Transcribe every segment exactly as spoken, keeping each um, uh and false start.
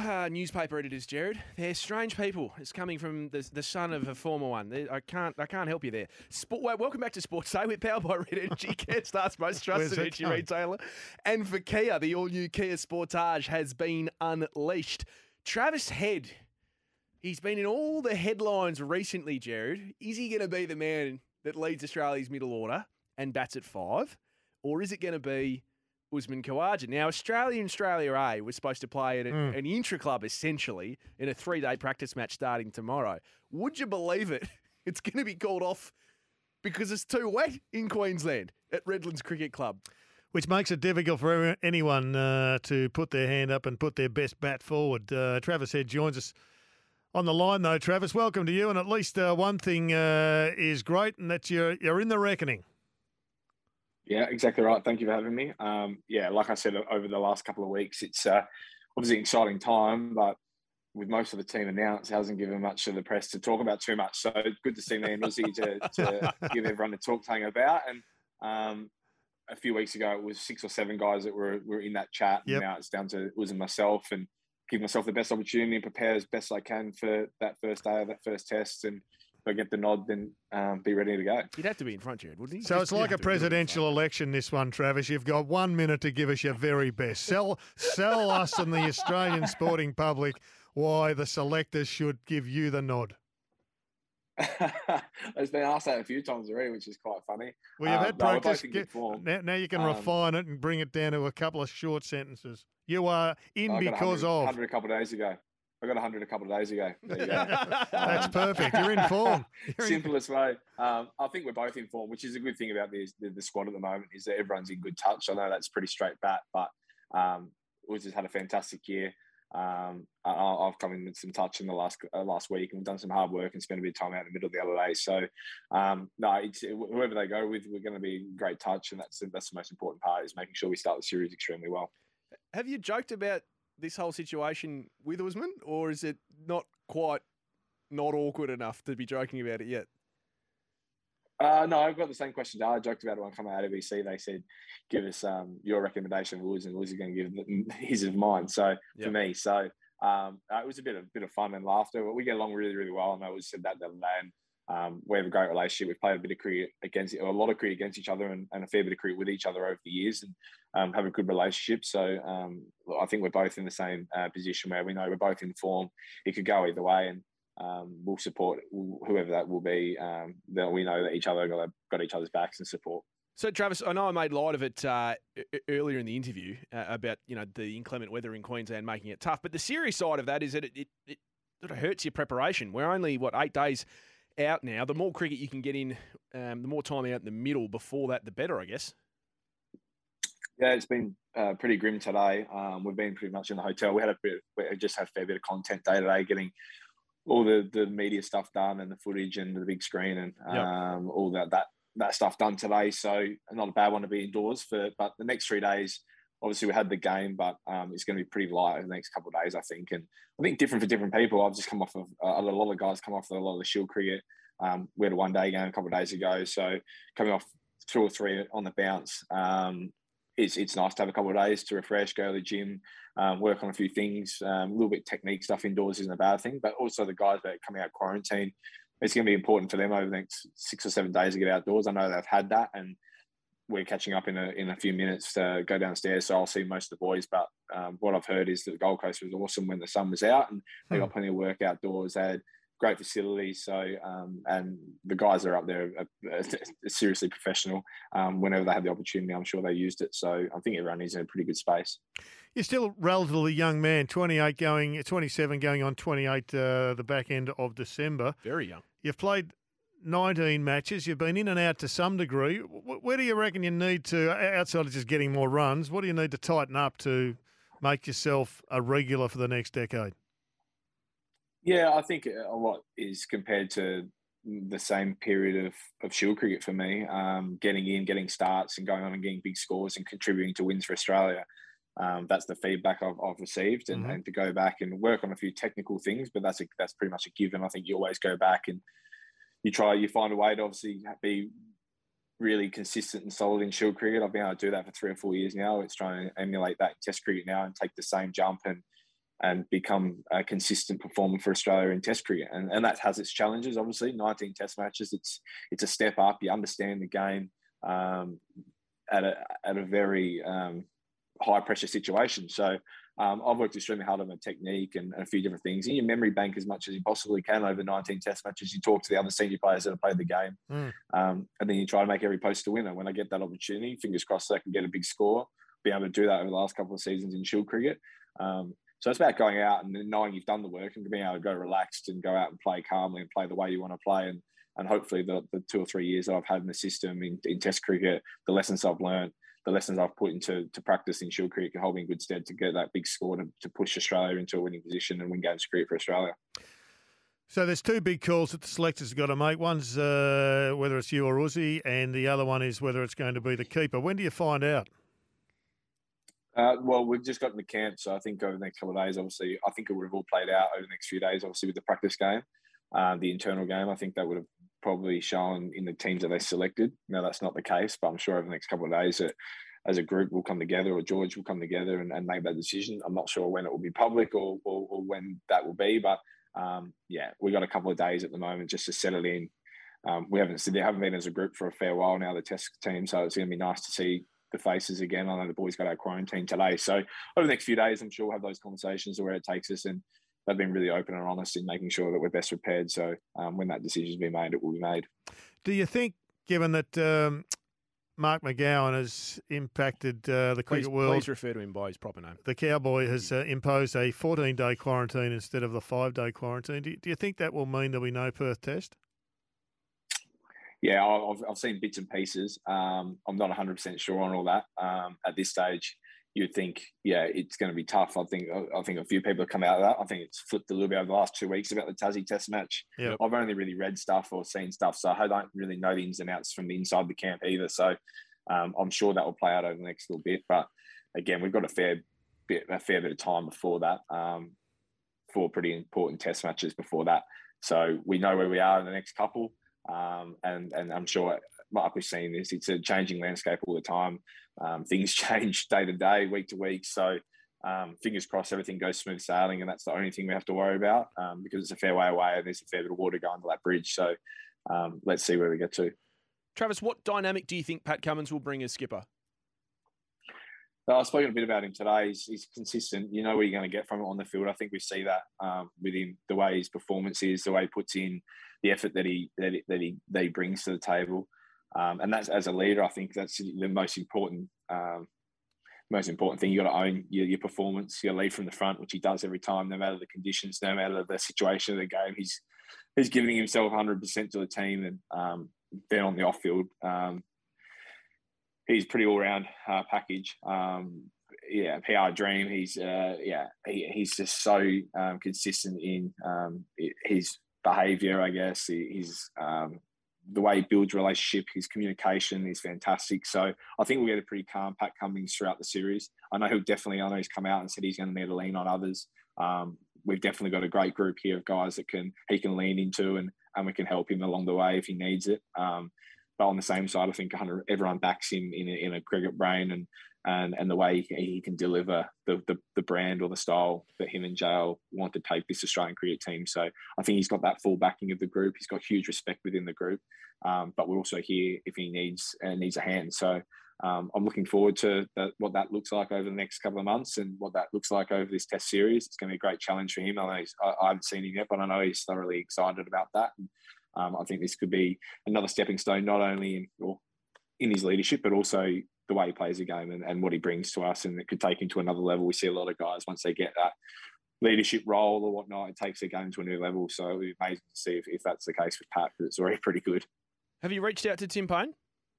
uh, newspaper editors, Jared. They're strange people. It's coming from the, the son of a former one. They, I can't I can't help you there. Sport, well, welcome back to Sports Day with Powered by Red Energy, Carstar's most trusted energy retailer. And for Kia, the all-new Kia Sportage has been unleashed. Travis Head, he's been in all the headlines recently, Jared. Is he going to be the man that leads Australia's middle order and bats at five? Or is it going to be Usman Khawaja? Now, Australia and Australia A was supposed to play at a, mm. an intra-club, essentially, in a three-day practice match starting tomorrow. Would you believe it? It's going to be called off because it's too wet in Queensland at Redlands Cricket Club. Which makes it difficult for anyone uh, to put their hand up and put their best bat forward. Uh, Travis Head joins us on the line, though. Travis, welcome to you. And at least uh, one thing uh, is great, and that's you're, you're in the reckoning. Yeah, exactly right. Thank you for having me. Um, yeah, like I said, over the last couple of weeks, it's uh, obviously an exciting time, but with most of the team announced, hasn't given much to the press to talk about too much. So good to see me and Uzi to, to give everyone to talk something about. And um, a few weeks ago, it was six or seven guys that were were in that chat. Yep. And now it's down to Uzi and myself, and give myself the best opportunity and prepare as best I can for that first day of that first test. And if I get the nod, then um, be ready to go. You'd have to be in front, Jared, wouldn't he? So it's like a presidential election, this one, Travis. You've got one minute to give us your very best. Sell, sell us and the Australian sporting public why the selectors should give you the nod. It's been asked that a few times already, which is quite funny. Well, you've um, had no, practice. Get, now, now you can um, refine it and bring it down to a couple of short sentences. You are in I because of. one hundred a couple of days ago. I got one hundred a couple of days ago. There you go. That's um, perfect. You're in form. You're simplest in... way. Um, I think we're both in form, which is a good thing about the, the, the squad at the moment, is that everyone's in good touch. I know that's pretty straight bat, but um, we've just had a fantastic year. Um, I, I've come in with some touch in the last uh, last week, and we've done some hard work and spent a bit of time out in the middle of the other day. So, um, no, it's, whoever they go with, we're going to be in great touch, and that's that's the most important part, is making sure we start the series extremely well. Have you joked about this whole situation with Usman, or is it not quite not awkward enough to be joking about it yet? Uh, no, I've got the same question. I joked about it when I come out of A B C. They said, give us um, your recommendation of Lewis, and Lewis is going to give his of mine. So yep. for me, so um, uh, it was a bit of bit of fun and laughter. But we get along really, really well. And I always said that the other day. And um, we have a great relationship. We've played a bit of cricket against, or a lot of cricket against each other, and, and a fair bit of cricket with each other over the years, and um, have a good relationship. So um, I think we're both in the same uh, position where we know we're both in form. It could go either way, and Um, we'll support whoever that will be. Um, that we know that each other got, got each other's backs and support. So, Travis, I know I made light of it uh, earlier in the interview uh, about you know the inclement weather in Queensland making it tough. But the serious side of that is that it, it, it sort of hurts your preparation. We're only what eight days out now. The more cricket you can get in, um, the more time out in the middle before that, the better, I guess. Yeah, it's been uh, pretty grim today. Um, we've been pretty much in the hotel. We had a bit, we just had a fair bit of content day today, getting all the, the media stuff done and the footage and the big screen and um, yep. all that, that that stuff done today. So not a bad one to be indoors for. But the next three days, obviously we had the game, but um, it's going to be pretty light in the next couple of days, I think. And I think different for different people. I've just come off of uh, a lot of guys come off of a lot of the Shield cricket. Um, we had a one day game a couple of days ago, so coming off two or three on the bounce. Um, It's, it's nice to have a couple of days to refresh, go to the gym, um, work on a few things. Um, a little bit of technique stuff indoors isn't a bad thing, but also the guys that are coming out of quarantine, it's going to be important for them over the next six or seven days to get outdoors. I know they've had that, and we're catching up in a in a few minutes to go downstairs, so I'll see most of the boys. But um, what I've heard is that the Gold Coast was awesome when the sun was out, and they got plenty of work outdoors. They had great facilities, so um, and the guys that are up there are, are seriously professional. Um, whenever they had the opportunity, I'm sure they used it. So I think everyone is in a pretty good space. You're still a relatively young man, twenty-eight going, twenty-seven going on twenty-eight, uh, the back end of December. Very young. You've played nineteen matches. You've been in and out to some degree. Where do you reckon you need to, outside of just getting more runs, what do you need to tighten up to make yourself a regular for the next decade? Yeah, I think a lot is compared to the same period of, of Shield cricket for me. Um, getting in, getting starts and going on and getting big scores and contributing to wins for Australia. Um, that's the feedback I've, I've received, and, mm-hmm. and to go back and work on a few technical things, but that's a, that's pretty much a given. I think you always go back and you try, you find a way to obviously be really consistent and solid in Shield cricket. I've been able to do that for three or four years now. It's trying to emulate that in Test cricket now and take the same jump and and become a consistent performer for Australia in Test cricket. And, and that has its challenges, obviously. nineteen Test matches, it's it's a step up. You understand the game um, at a at a very um, high pressure situation. So um, I've worked extremely hard on the technique and, and a few different things. In your memory bank as much as you possibly can over nineteen Test matches. You talk to the other senior players that have played the game, mm. um, and then you try to make every post a winner. When I get that opportunity, fingers crossed I can get a big score. Be able to do that over the last couple of seasons in Shield cricket. Um, so it's about going out and knowing you've done the work and being able to go relaxed and go out and play calmly and play the way you want to play. And and hopefully the, the two or three years that I've had in the system in, in Test cricket, the lessons I've learned, the lessons I've put into to practice in Shield cricket can hold me in good stead to get that big score to, to push Australia into a winning position and win games of cricket for Australia. So there's two big calls that the selectors have got to make. One's uh, whether it's you or Uzi, and the other one is whether it's going to be the keeper. When do you find out? Uh, well, we've just got in the camp, so I think over the next couple of days, obviously, I think it would have all played out over the next few days, obviously, with the practice game, uh, the internal game. I think that would have probably shown in the teams that they selected. Now, that's not the case, but I'm sure over the next couple of days that as a group we'll come together, or George will come together and, and make that decision. I'm not sure when it will be public or, or, or when that will be, but um, yeah, we've got a couple of days at the moment just to settle in. Um, we haven't, they haven't been as a group for a fair while now, the Test team, so it's going to be nice to see the faces again. I know the boys got out quarantine today. So over the next few days, I'm sure we'll have those conversations of where it takes us. And they've been really open and honest in making sure that we're best prepared. So um, when that decision's been made, it will be made. Do you think, given that um, Mark McGowan has impacted uh, the cricket please, world... Please refer to him by his proper name. The Cowboy has uh, imposed a fourteen-day quarantine instead of the five-day quarantine. Do you, do you think that will mean there'll be no Perth Test? Yeah, I've, I've seen bits and pieces. Um, I'm not one hundred percent sure on all that. Um, at this stage, you'd think, yeah, it's going to be tough. I think I think a few people have come out of that. I think it's flipped a little bit over the last two weeks about the Tassie Test match. Yep. I've only really read stuff or seen stuff, so I don't really know the ins and outs from the inside the camp either. So um, I'm sure that will play out over the next little bit. But again, we've got a fair bit, a fair bit of time before that, um, four pretty important Test matches before that. So we know where we are in the next couple. Um, and, and I'm sure Mark was seeing this. It's a changing landscape all the time. Um, things change day to day, week to week. So um, fingers crossed everything goes smooth sailing, and that's the only thing we have to worry about um, because it's a fair way away and there's a fair bit of water going to that bridge. So um, let's see where we get to. Travis, what dynamic do you think Pat Cummins will bring as skipper? Well, I've spoken a bit about him today. He's, he's consistent. You know what you're going to get from it on the field. I think we see that um, with him, the way his performance is, the way he puts in, the effort that he that he, that he, that he brings to the table. Um, and that's, as a leader, I think that's the most important um, most important thing. You got to own your, your performance. You got to lead from the front, which he does every time, no matter the conditions, no matter the situation of the game. He's he's giving himself one hundred percent to the team, and um, then on the off field, um, he's pretty all round uh, package. Um, yeah, P R dream. He's uh, yeah, he, he's just so um, consistent in um, his behaviour, I guess. He's um, the way he builds relationship, his communication is fantastic. So I think we'll get a pretty calm Pat Cummins throughout the series. I know he'll definitely, I know he's come out and said he's going to need to lean on others. Um, we've definitely got a great group here of guys that can he can lean into, and, and we can help him along the way if he needs it. Um, but on the same side, I think everyone backs him in a, in a cricket brain and and and the way he, he can deliver the, the the brand or the style that him and J L want to take this Australian cricket team. So I think he's got that full backing of the group. He's got huge respect within the group, um, but we're also here if he needs uh, needs a hand. So um, I'm looking forward to that, what that looks like over the next couple of months and what that looks like over this Test series. It's going to be a great challenge for him. I know he's, I, I haven't seen him yet, but I know he's thoroughly excited about that. And, um, I think this could be another stepping stone, not only in, or in his leadership, but also the way he plays the game and, and what he brings to us, and it could take him to another level. We see a lot of guys, once they get that leadership role or whatnot, it takes their game to a new level. So it'll be amazing to see if, if that's the case with Pat, because it's already pretty good. Have you reached out to Tim Payne?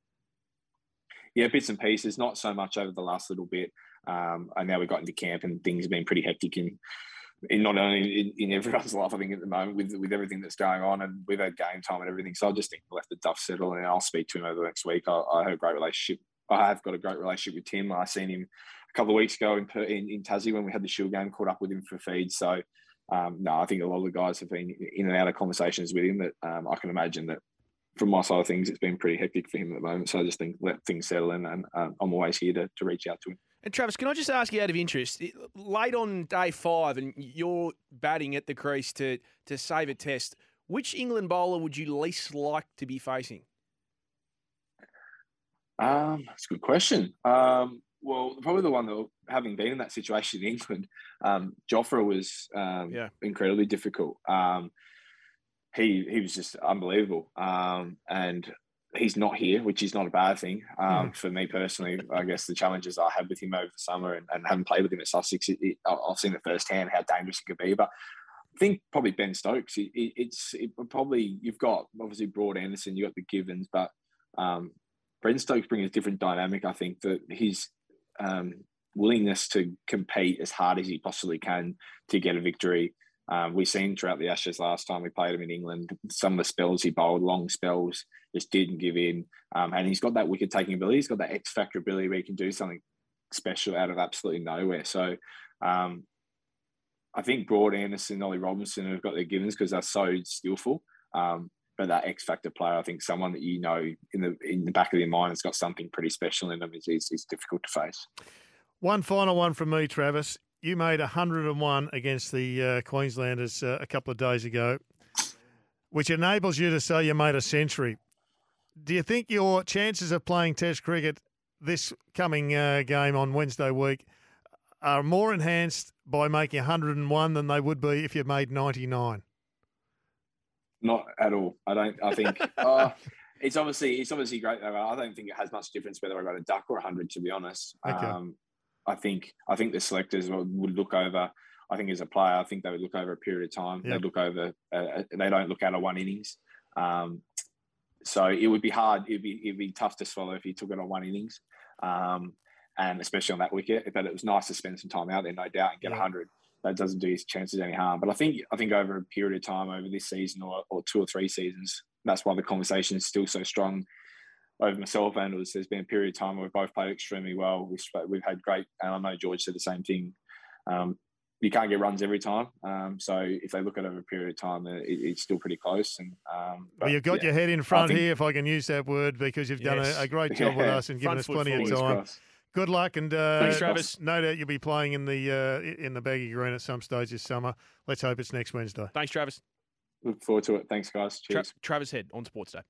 Yeah, bits and pieces, not so much over the last little bit. Um, and now we've got into camp and things have been pretty hectic in, in not only in, in everyone's life, I think, at the moment with with everything that's going on, and we've had game time and everything. So I just think we'll let the dust settle, and I'll speak to him over the next week. I, I have a great relationship. I have got a great relationship with Tim. I seen him a couple of weeks ago in in, in Tassie when we had the Shield game, caught up with him for feed. So um, no, I think a lot of the guys have been in and out of conversations with him that um, I can imagine that from my side of things, it's been pretty hectic for him at the moment. So I just think let things settle in, and um, I'm always here to, to reach out to him. And Travis, can I just ask you out of interest, late on day five and you're batting at the crease to, to save a test, which England bowler would you least like to be facing? Um, that's a good question. Um, well, probably the one that, having been in that situation in England, um, Jofra was um, yeah. incredibly difficult. Um, he he was just unbelievable. Um, and he's not here, which is not a bad thing. Um, mm. For me personally, I guess the challenges I had with him over the summer and, and having played with him at Sussex, it, it, I've seen it firsthand how dangerous it could be. But I think probably Ben Stokes. It, it, it's it, probably you've got obviously Broad Anderson, you've got the Givens, but um, Ben Stokes brings a different dynamic. I think that his um, willingness to compete as hard as he possibly can to get a victory. Um, we've seen throughout the Ashes last time we played him in England, some of the spells he bowled, long spells, just didn't give in. Um, and he's got that wicket-taking ability. He's got that X-factor ability where he can do something special out of absolutely nowhere. So um, I think Broad Anderson, Ollie Robinson have got their givens because they're so skillful. Um, but that X-factor player, I think someone that you know in the in the back of your mind has got something pretty special in them is, is, is difficult to face. One final one from me, Travis. You made one hundred and one against the uh, Queenslanders uh, a couple of days ago, which enables you to say you made a century. Do you think your chances of playing Test cricket this coming uh, game on Wednesday week are more enhanced by making one hundred and one than they would be if you made ninety-nine? Not at all. I don't. I think uh, it's obviously it's obviously great. I don't think it has much difference whether I got a duck or a hundred. To be honest, okay. um, I think I think the selectors would look over. I think as a player, I think they would look over a period of time. Yep. They look over. Uh, they don't look at a one innings. Um, so it would be hard. It'd be it'd be tough to swallow if you took it on one innings, um, and especially on that wicket. But it was nice to spend some time out there, no doubt, and get a yeah. hundred. That doesn't do his chances any harm. But I think I think over a period of time, over this season or, or two or three seasons, that's why the conversation is still so strong over myself and us. There's been a period of time where we've both played extremely well. We've, we've had great, and I know George said the same thing. Um, you can't get runs every time. Um, so if they look at it over a period of time, it, it's still pretty close. And um, Well, you've got yeah. your head in front think, here, if I can use that word, because you've done yes. a, a great job yeah. with us and given Front us foot plenty of Fingers time. crossed. Good luck, and uh, Thanks, Travis. no doubt you'll be playing in the uh, in the baggy green at some stage this summer. Let's hope it's next Wednesday. Thanks, Travis. Look forward to it. Thanks, guys. Cheers. Tra- Travis Head on Sports Day.